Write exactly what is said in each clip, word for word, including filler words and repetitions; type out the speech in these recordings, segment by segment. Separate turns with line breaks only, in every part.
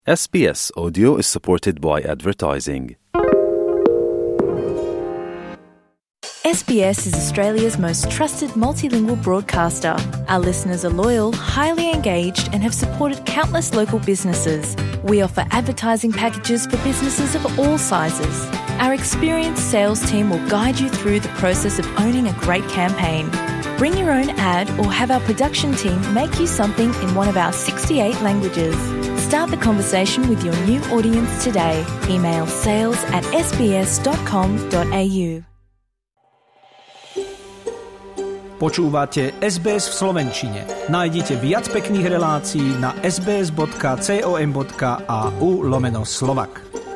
S B S Audio is supported by advertising.
S B S is Australia's most trusted multilingual broadcaster. Our listeners are loyal, highly engaged, and have supported countless local businesses. We offer advertising packages for businesses of all sizes. Our experienced sales team will guide you through the process of owning a great campaign. Bring your own ad or have our production team make you something in one of our sixty-eight languages. Start the conversation with your new audience today. Email sales at s b s dot com dot a u.
Počúvate es bé es v slovenčine. Nájdite viac pekných relácií na sbs.com.au lomeno Slovak.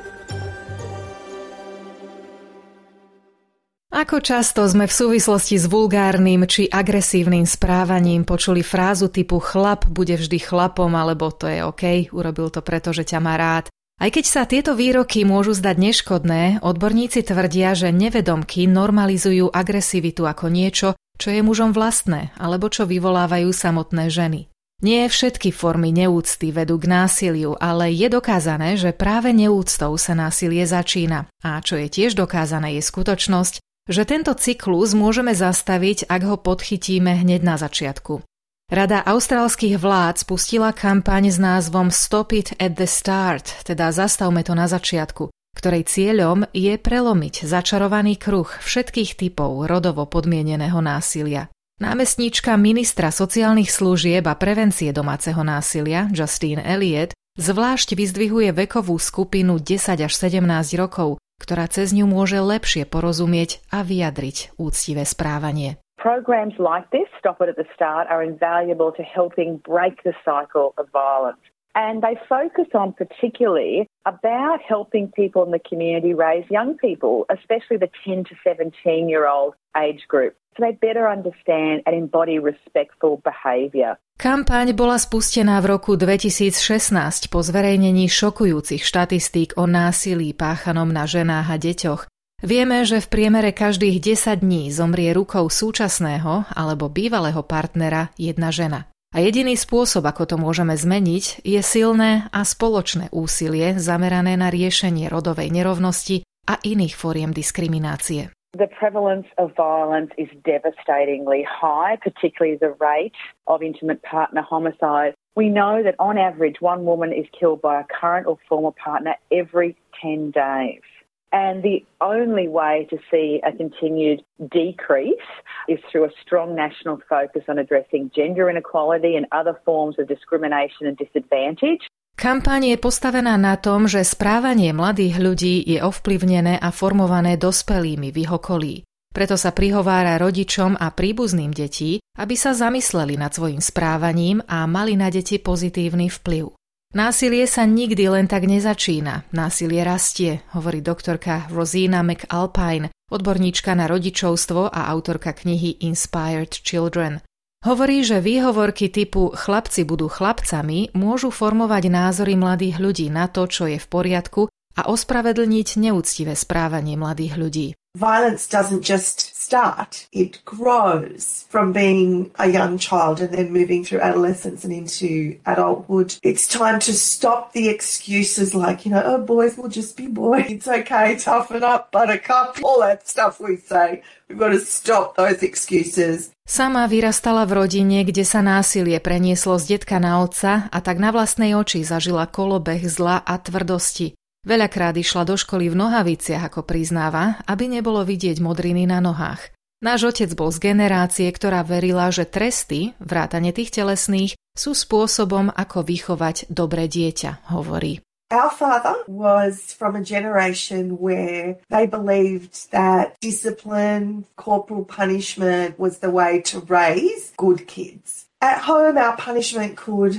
Ako často sme v súvislosti s vulgárnym či agresívnym správaním počuli frázu typu chlap bude vždy chlapom alebo to je OK, urobil to preto, že ťa má rád. Aj keď sa tieto výroky môžu zdať neškodné, odborníci tvrdia, že nevedomky normalizujú agresivitu ako niečo, čo je mužom vlastné alebo čo vyvolávajú samotné ženy. Nie všetky formy neúcty vedú k násiliu, ale je dokázané, že práve neúctou sa násilie začína. A čo je tiež dokázané je skutočnosť, že tento cyklus môžeme zastaviť, ak ho podchytíme hneď na začiatku. Rada austrálskych vlád spustila kampaň s názvom Stop it at the start, teda zastavme to na začiatku, ktorej cieľom je prelomiť začarovaný kruh všetkých typov rodovo podmieneného násilia. Námestníčka ministra sociálnych služieb a prevencie domáceho násilia, Justine Elliott, zvlášť vyzdvihuje vekovú skupinu desať až sedemnásť rokov, ktorá cez ňu môže lepšie porozumieť a vyjadriť úctivé správanie.
Programs like this, Stop It at the Start, are invaluable to helping break the cycle of violence. And they focus on particularly about helping people in the community raise young people, especially the ten to seventeen-year-old age group, so they better understand and embody respectful behaviour.
Kampaň bola spustená v roku dvetisícšestnásť po zverejnení šokujúcich štatistík o násilí páchanom na ženách a deťoch. Vieme, že v priemere každých desať dní zomrie rukou súčasného alebo bývalého partnera jedna žena. A jediný spôsob, ako to môžeme zmeniť, je silné a spoločné úsilie zamerané na riešenie rodovej nerovnosti a iných fóriem diskriminácie.
The prevalence of violence is devastatingly high, particularly the rate of intimate partner homicide. We know that on average one woman is killed by a current or former partner every ten days. And the only way to see a continued decrease is through a strong national focus on addressing gender inequality and other forms of discrimination and disadvantage.
Kampaň je postavená na tom, že správanie mladých ľudí je ovplyvnené a formované dospelými v ich okolí. Preto sa prihovára rodičom a príbuzným detí, aby sa zamysleli nad svojím správaním a mali na deti pozitívny vplyv. Násilie sa nikdy len tak nezačína. Násilie rastie, hovorí doktorka Rosina McAlpine, odborníčka na rodičovstvo a autorka knihy Inspired Children. Hovorí, že výhovorky typu chlapci budú chlapcami môžu formovať názory mladých ľudí na to, čo je v poriadku a ospravedlniť neúctivé správanie mladých ľudí.
Violence doesn't just start, it grows from being a young child and then moving through adolescence and into adulthood. It's time to stop the excuses like, you know, oh, boys will just be boys. It's okay, toughen up, buttercup, all that stuff we say. We've got to stop those excuses.
Sama vyrastala v rodine, kde sa násilie prenieslo z detka na otca a tak na vlastnej oči zažila kolobeh zla a tvrdosti. Veľakrát išla do školy v nohaviciach, ako priznáva, aby nebolo vidieť modriny na nohách. Náš otec bol z generácie, ktorá verila, že tresty, vrátane tých telesných, sú spôsobom, ako vychovať dobré dieťa, hovorí.
Our father was from a generation where they believed that discipline, corporal punishment was the way to raise good kids. At home, our punishment could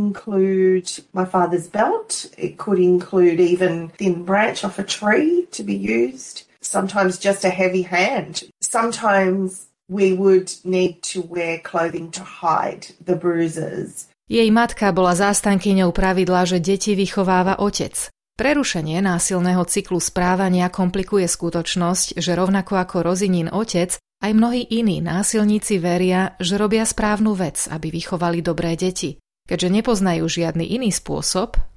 include my father's belt. It could include even thin branch off a tree to be used. Sometimes just a heavy hand. Sometimes we would need to wear clothing to hide the bruises.
Jej matka bola zástankyňou pravidla, že deti vychováva otec. Prerušenie násilného cyklu správania komplikuje skutočnosť, že rovnako ako Rosinin otec, aj mnohí iní násilníci veria, že robia správnu vec, aby vychovali dobré deti. Keďže nepoznajú žiadny iný spôsob,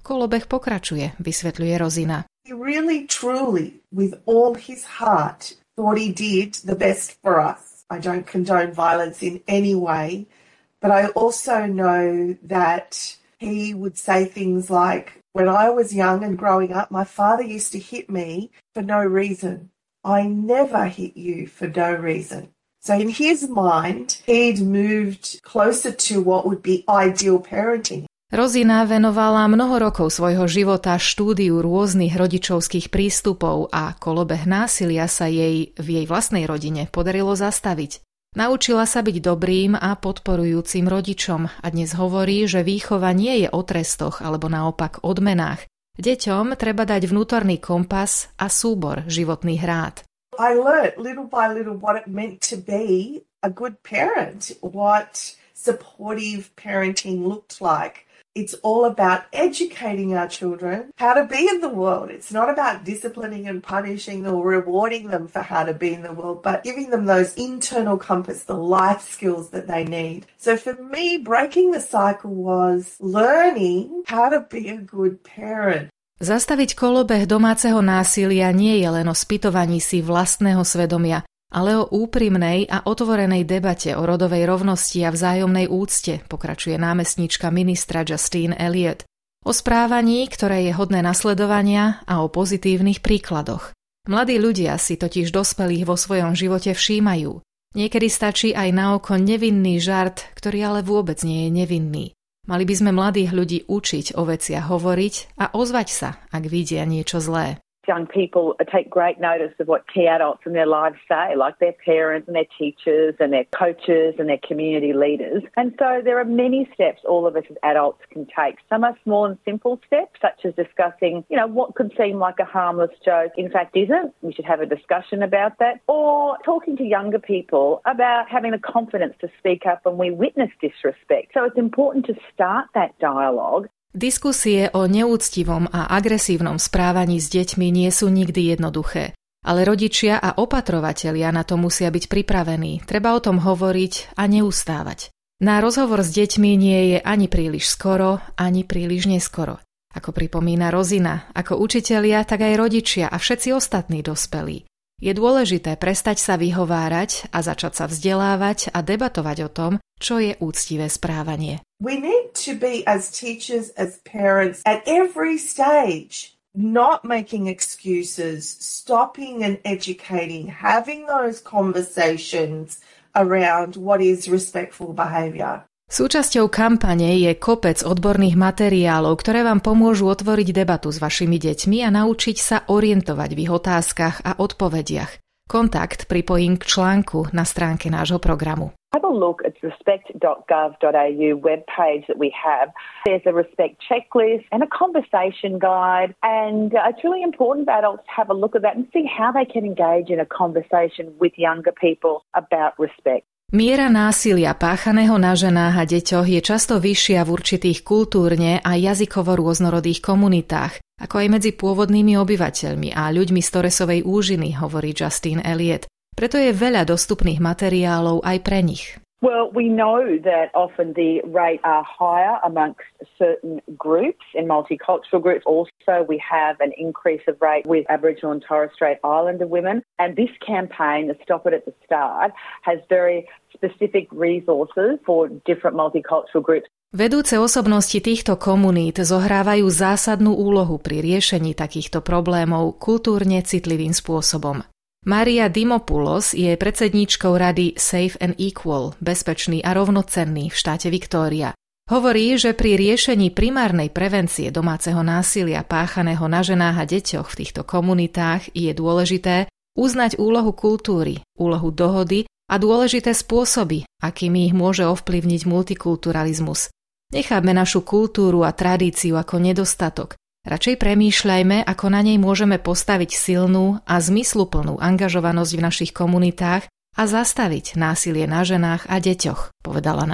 Kolobeh pokračuje, vysvetľuje Rozina.
He really, truly, with all his heart, thought he did the best for us. I don't condone violence in any way, but I also know that he would say things like, when I was young and growing up, my father used to hit me for no reason. I never hit you for no reason. So in his mind, he'd moved closer to what would be ideal parenting.
Rozina venovala mnoho rokov svojho života štúdiu rôznych rodičovských prístupov a kolobeh násilia sa jej v jej vlastnej rodine podarilo zastaviť. Naučila sa byť dobrým a podporujúcim rodičom a dnes hovorí, že výchova nie je o trestoch alebo naopak odmenách. Deťom treba dať vnútorný kompas a súbor životných rád.
I learned little by little what it meant to be a good parent, what supportive parenting looked like. It's all about educating our children how to be in the world. It's not about disciplining and punishing or rewarding them for how to be in the world, but giving them those internal compass, the life skills that they need. So for me, breaking the cycle was learning how to be a good parent.
Zastaviť kolobeh domáceho násilia nie je len o spytovaní si vlastného svedomia, ale o úprimnej a otvorenej debate o rodovej rovnosti a vzájomnej úcte, pokračuje námestníčka ministra Justine Elliott. O správaní, ktoré je hodné nasledovania a o pozitívnych príkladoch. Mladí ľudia si totiž dospelých vo svojom živote všímajú. Niekedy stačí aj na oko nevinný žart, ktorý ale vôbec nie je nevinný. Mali by sme mladých ľudí učiť o veciach hovoriť a ozvať sa, ak vidia niečo zlé.
Young people take great notice of what key adults in their lives say, like their parents and their teachers and their coaches and their community leaders. And so there are many steps all of us as adults can take. Some are small and simple steps, such as discussing, you know, what could seem like a harmless joke, in fact isn't. We should have a discussion about that. Or talking to younger people about having the confidence to speak up when we witness disrespect. So it's important to start that dialogue.
Diskusie o neúctivom a agresívnom správaní s deťmi nie sú nikdy jednoduché, ale rodičia a opatrovatelia na to musia byť pripravení. Treba o tom hovoriť a neustávať. Na rozhovor s deťmi nie je ani príliš skoro, ani príliš neskoro. Ako pripomína Rozina, ako učitelia, tak aj rodičia a všetci ostatní dospelí. Je dôležité prestať sa vyhovárať a začať sa vzdelávať a debatovať o tom, čo je úctivé správanie.
We need to be as teachers, as parents, at every stage, not making excuses, stopping and educating, having those conversations around what is respectful behaviour.
Súčasťou kampane je kopec odborných materiálov, ktoré vám pomôžu otvoriť debatu s vašimi deťmi a naučiť sa orientovať v ich otázkach a odpovediach. Kontakt pripojím k článku na stránke nášho programu.
Have a look at respect dot gov dot a u webpage that we have. There's a respect checklist and a conversation guide, and uh, it's really important for adults to have a look at that and see how they can engage in a conversation with younger people about respect.
Miera násilia páchaného na ženách a deťoch je často vyššia v určitých kultúrne a jazykovo rôznorodých komunitách, ako aj medzi pôvodnými obyvateľmi a ľuďmi z Torresovej úžiny, hovorí Justine Elliott. Preto je veľa dostupných materiálov aj pre nich.
Well, we know that often the rates are higher amongst certain groups and multicultural groups. Also, we have an increase of rate with Aboriginal and Torres Strait Islander women. And this campaign, the Stop It at the Start, has very specific resources for different multicultural groups.
Vedúce osobnosti týchto komunít zohrávajú zásadnú úlohu pri riešení takýchto problémov kultúrne citlivým spôsobom. Maria Dimopoulos je predsedníčkou rady Safe and Equal, bezpečný a rovnocenný v štáte Viktória. Hovorí, že pri riešení primárnej prevencie domáceho násilia páchaného na ženách a deťoch v týchto komunitách je dôležité uznať úlohu kultúry, úlohu dohody a dôležité spôsoby, akými ich môže ovplyvniť multikulturalizmus. Nechápme našu kultúru a tradíciu ako nedostatok. Radšej premýšľajme, ako na nej môžeme postaviť silnú a zmysluplnú angažovanosť v našich komunitách a zastaviť násilie na ženách a deťoch, povedala nám.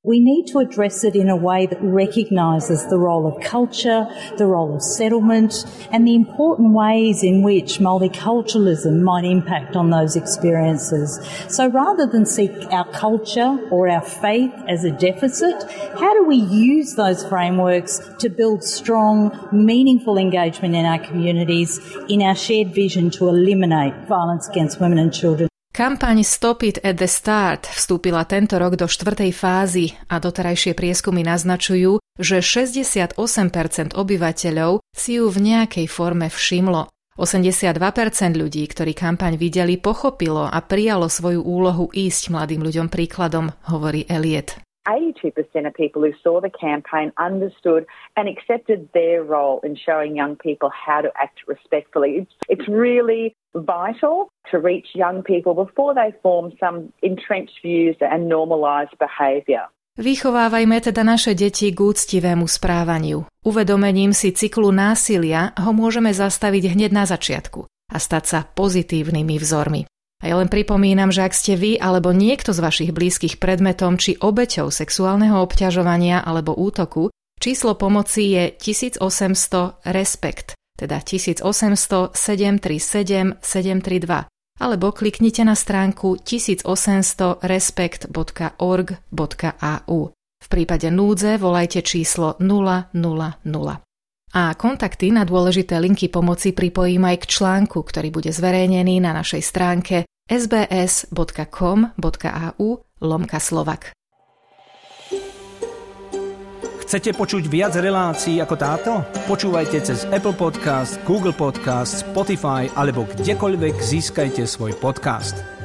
We need to address it in a way that recognises the role of culture, the role of settlement, and the important ways in which multiculturalism might impact on those experiences. So rather than seek our culture or our faith as a deficit, how do we use those frameworks to build strong, meaningful engagement in our communities in our shared vision to eliminate violence against women and children?
Kampaň Stop It at the Start vstúpila tento rok do štvrtej fázy a doterajšie prieskumy naznačujú, že šesťdesiatosem percent obyvateľov si ju v nejakej forme všimlo. osemdesiatdva percent ľudí, ktorí kampaň videli, pochopilo a prijalo svoju úlohu ísť mladým ľuďom príkladom, hovorí Elliot.
eighty-two percent of people who saw the campaign understood and accepted their role in showing young people how to act respectfully. It's, it's really vital to reach young people before they form some entrenched views and normalised behaviour.
Vychovávajme teda naše deti k úctivému správaniu. Uvedomením si cyklu násilia ho môžeme zastaviť hneď na začiatku a stať sa pozitívnymi vzormi. A ja len pripomínam, že ak ste vy alebo niekto z vašich blízkych predmetom či obeťou sexuálneho obťažovania alebo útoku, číslo pomoci je tisíc osemsto respekt, teda tisíc osemsto sedem tri sedem sedem tri dva, alebo kliknite na stránku tisíc osemsto respekt bodka org bodka a u. V prípade núdze volajte číslo nula nula nula. A kontakty na dôležité linky pomoci pripojím aj k článku, ktorý bude zverejnený na našej stránke sbs bodka com bodka a u lomka Slovak.
Chcete počuť viac relácií ako táto? Počúvajte cez Apple Podcast, Google Podcast, Spotify alebo kdekoľvek získajte svoj podcast.